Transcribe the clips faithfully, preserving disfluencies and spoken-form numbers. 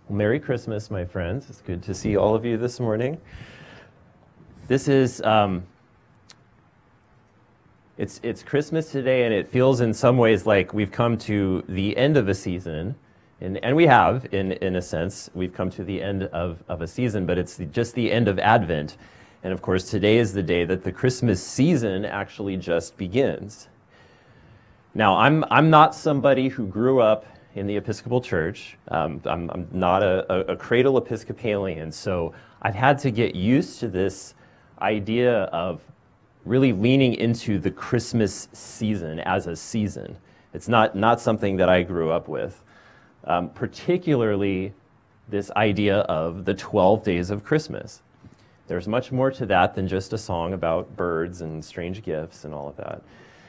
Well, Merry Christmas, my friends. It's good to see all of you this morning. This is, um, it's, it's Christmas today, and it feels in some ways like we've come to the end of a season. And, and we have, in, in a sense, we've come to the end of, of a season, but it's the, just the end of Advent. And of course, today is the day that the Christmas season actually just begins. Now, I'm, I'm not somebody who grew up in the Episcopal Church. Um, I'm, I'm not a, a, a cradle Episcopalian, so I've had to get used to this idea of really leaning into the Christmas season as a season. It's not, not something that I grew up with. Um, particularly this idea of the twelve days of Christmas. There's much more to that than just a song about birds and strange gifts and all of that.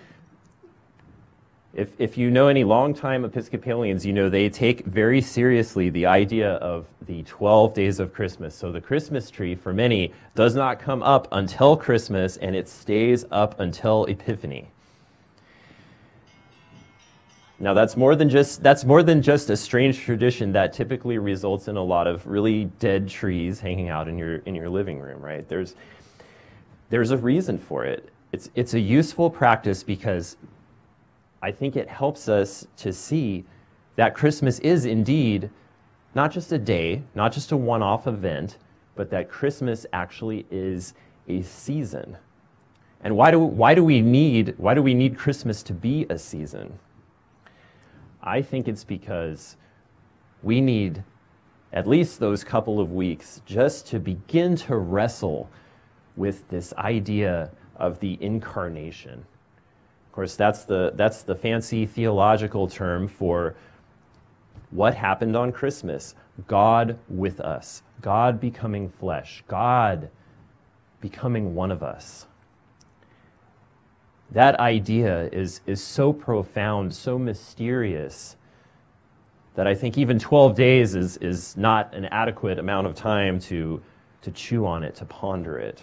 If, if you know any longtime Episcopalians, you know they take very seriously the idea of the twelve days of Christmas. So the Christmas tree, for many, does not come up until Christmas, and it stays up until Epiphany. Now that's more than just that's more than just a strange tradition that typically results in a lot of really dead trees hanging out in your in your living room, right? There's there's a reason for it. It's it's a useful practice because I think it helps us to see that Christmas is indeed not just a day, not just a one-off event, but that Christmas actually is a season. And why do why do we need why do we need Christmas to be a season? I think it's because we need at least those couple of weeks just to begin to wrestle with this idea of the incarnation. Of course, that's the, that's the fancy theological term for what happened on Christmas. God with us, God becoming flesh, God becoming one of us. That idea is, is so profound, so mysterious, that I think even twelve days is, is not an adequate amount of time to, to chew on it, to ponder it.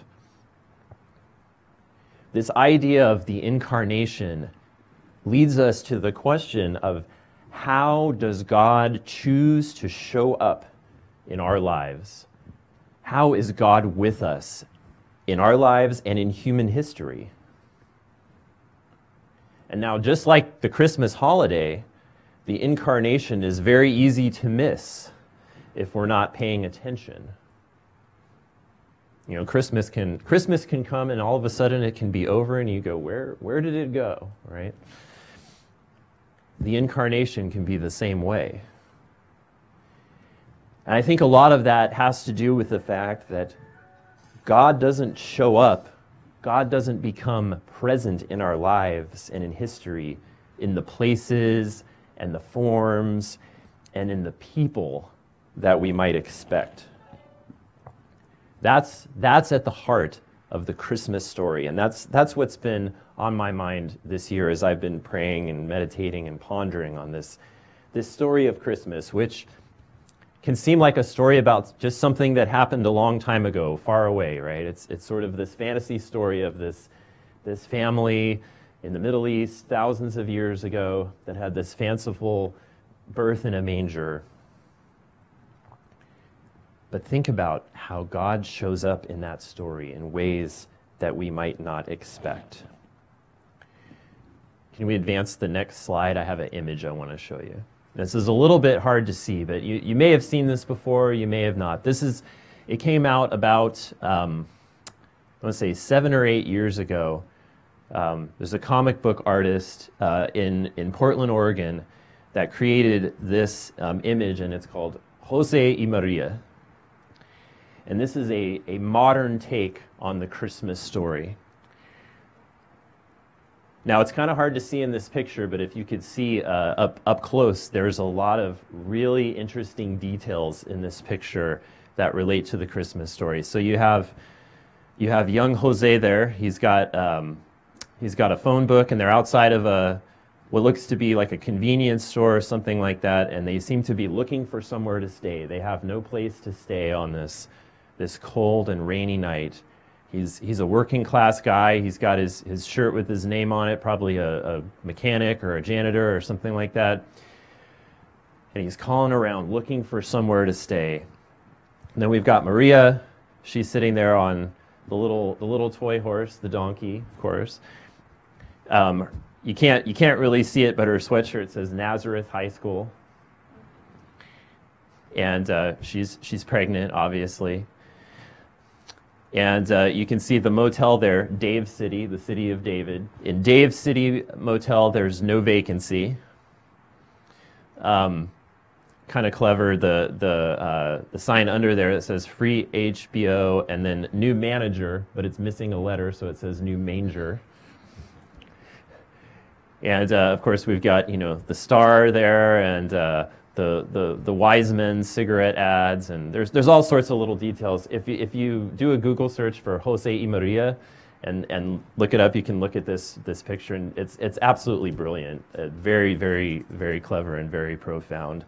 This idea of the incarnation leads us to the question of how does God choose to show up in our lives? How is God with us in our lives and in human history? And now, just like the Christmas holiday, the incarnation is very easy to miss if we're not paying attention. You know, Christmas can Christmas can come and all of a sudden it can be over and you go, where, where did it go, right? The incarnation can be the same way. And I think a lot of that has to do with the fact that God doesn't show up, God doesn't become present in our lives and in history in the places and the forms and in the people that we might expect. That's, that's at the heart of the Christmas story, and that's, that's what's been on my mind this year as I've been praying and meditating and pondering on this, this story of Christmas, which can seem like a story about just something that happened a long time ago, far away, right? It's, it's sort of this fantasy story of this, this family in the Middle East thousands of years ago that had this fanciful birth in a manger. But think about how God shows up in that story in ways that we might not expect. Can we advance the next slide? I have an image I want to show you. This is a little bit hard to see, but you, you may have seen this before, you may have not. This is, it came out about, um, I want to say seven or eight years ago. Um, there's a comic book artist uh, in, in Portland, Oregon, that created this um, image, and it's called Jose y Maria. And this is a, a modern take on the Christmas story. Now, it's kind of hard to see in this picture, but if you could see uh, up, up close, there's a lot of really interesting details in this picture that relate to the Christmas story. So you have, you have young Jose there. He's got, um, he's got a phone book, and they're outside of a, what looks to be like a convenience store or something like that, and they seem to be looking for somewhere to stay. They have no place to stay on this, this cold and rainy night. He's, he's a working class guy. He's got his, his shirt with his name on it, probably a, a mechanic or a janitor or something like that. and he's calling around looking for somewhere to stay. And then we've got Maria. She's sitting there on the little the little toy horse, the donkey, of course. Um, you can't you can't really see it, but her sweatshirt says Nazareth High School, and uh, she's she's pregnant, obviously. And uh, you can see the motel there, Dave City, the city of David. In Dave City Motel, there's no vacancy. Um, kind of clever, the the uh, the sign under there that says free H B O and then new manager, but it's missing a letter, so it says new manger. And uh, of course, we've got, you know, the star there, and uh, the the the Wiseman cigarette ads, and there's there's all sorts of little details. If you, if you do a Google search for Jose y Maria, and and look it up, you can look at this this picture, and it's it's absolutely brilliant, uh, very very very clever and very profound.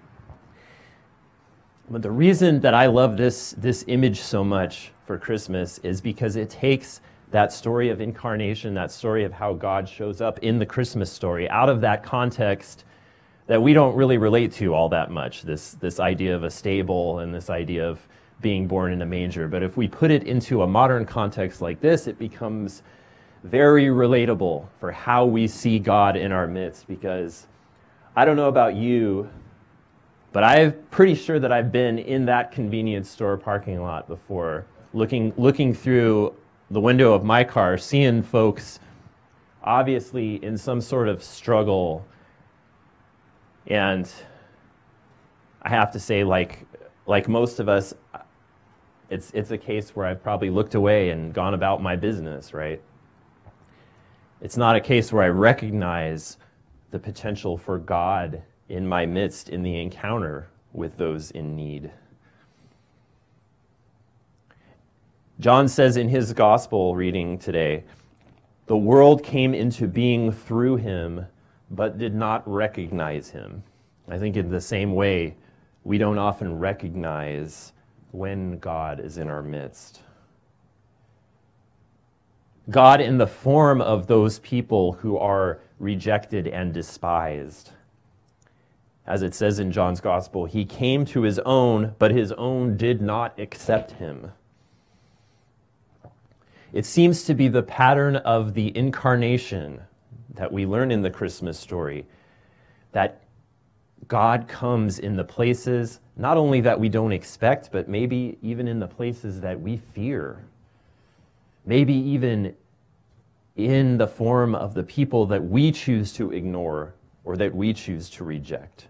But the reason that I love this this image so much for Christmas is because it takes that story of incarnation, that story of how God shows up in the Christmas story, out of that context that we don't really relate to all that much, this, this idea of a stable and this idea of being born in a manger. But if we put it into a modern context like this, it becomes very relatable for how we see God in our midst. Because I don't know about you, but I'm pretty sure that I've been in that convenience store parking lot before, looking, looking through the window of my car, seeing folks obviously in some sort of struggle. And I have to say, like like most of us, it's it's a case where I've probably looked away and gone about my business, right? It's not a case where I recognize the potential for God in my midst in the encounter with those in need. John says in his gospel reading today, the world came into being through him, but did not recognize him. I think in the same way, we don't often recognize when God is in our midst. God in the form of those people who are rejected and despised. As it says in John's gospel, he came to his own, but his own did not accept him. It seems to be the pattern of the incarnation that we learn in the Christmas story, that God comes in the places, not only that we don't expect, but maybe even in the places that we fear. Maybe even in the form of the people that we choose to ignore or that we choose to reject.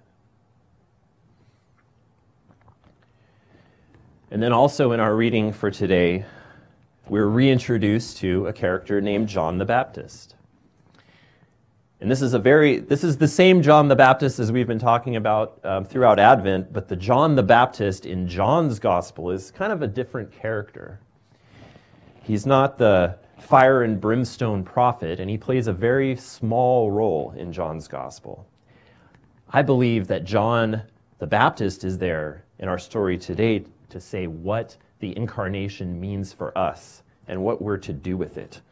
And then also in our reading for today, we're reintroduced to a character named John the Baptist. And this is a very, this is the same John the Baptist as we've been talking about um, throughout Advent, but the John the Baptist in John's gospel is kind of a different character. He's not the fire and brimstone prophet, and he plays a very small role in John's gospel. I believe that John the Baptist is there in our story today to say what the incarnation means for us and what we're to do with it.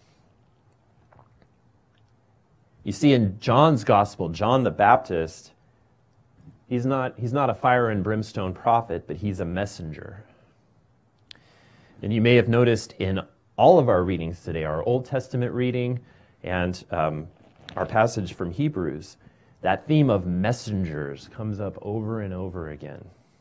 You see, in John's gospel, John the Baptist, he's not, he's not a fire and brimstone prophet, but he's a messenger. And you may have noticed in all of our readings today, our Old Testament reading and um, our passage from Hebrews, that theme of messengers comes up over and over again.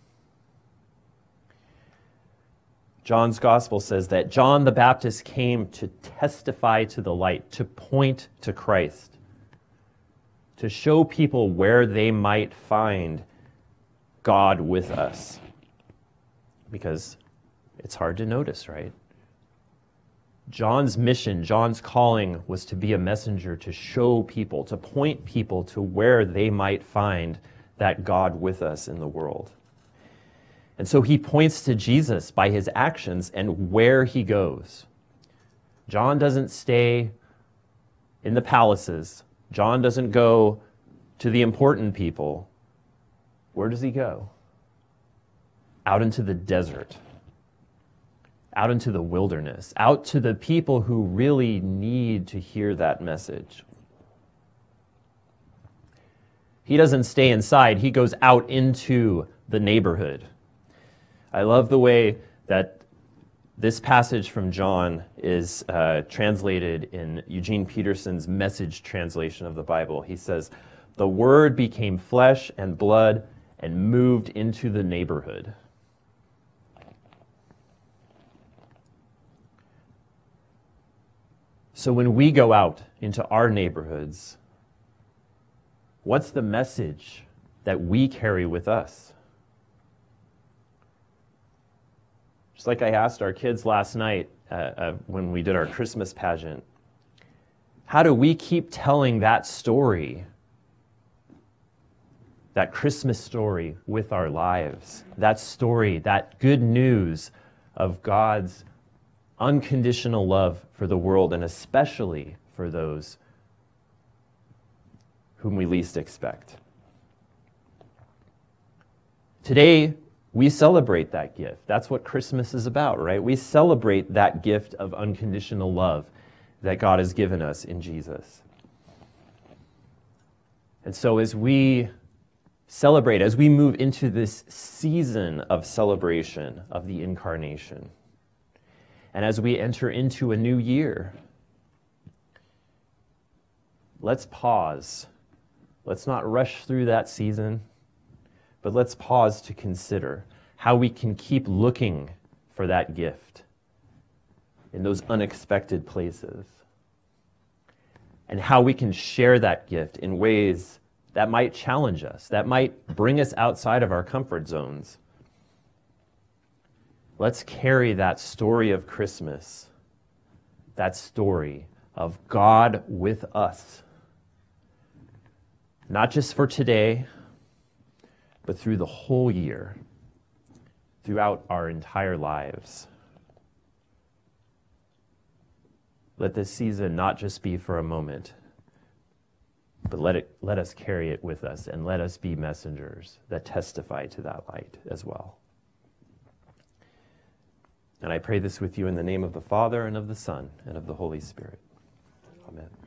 John's gospel says that John the Baptist came to testify to the light, to point to Christ, to show people where they might find God with us. Because it's hard to notice, right? John's mission, John's calling was to be a messenger, to show people, to point people to where they might find that God with us in the world. And so he points to Jesus by his actions and where he goes. John doesn't stay in the palaces. John doesn't go to the important people. Where does he go? Out into the desert. Out into the wilderness. Out to the people who really need to hear that message. He doesn't stay inside. He goes out into the neighborhood. I love the way that this passage from John is uh, translated in Eugene Peterson's Message translation of the Bible. He says, "The Word became flesh and blood and moved into the neighborhood." So when we go out into our neighborhoods, what's the message that we carry with us? Just like I asked our kids last night uh, uh, when we did our Christmas pageant, how do we keep telling that story, that Christmas story with our lives? That story, that good news of God's unconditional love for the world, and especially for those whom we least expect. Today, we celebrate that gift. That's what Christmas is about, right? We celebrate that gift of unconditional love that God has given us in Jesus. And so as we celebrate, as we move into this season of celebration of the Incarnation, and as we enter into a new year, let's pause. Let's not rush through that season, but let's pause to consider how we can keep looking for that gift in those unexpected places, and how we can share that gift in ways that might challenge us, that might bring us outside of our comfort zones. Let's carry that story of Christmas, that story of God with us, not just for today, but through the whole year, throughout our entire lives. Let this season not just be for a moment, but let it, let us carry it with us, and let us be messengers that testify to that light as well. And I pray this with you in the name of the Father, and of the Son, and of the Holy Spirit. Amen.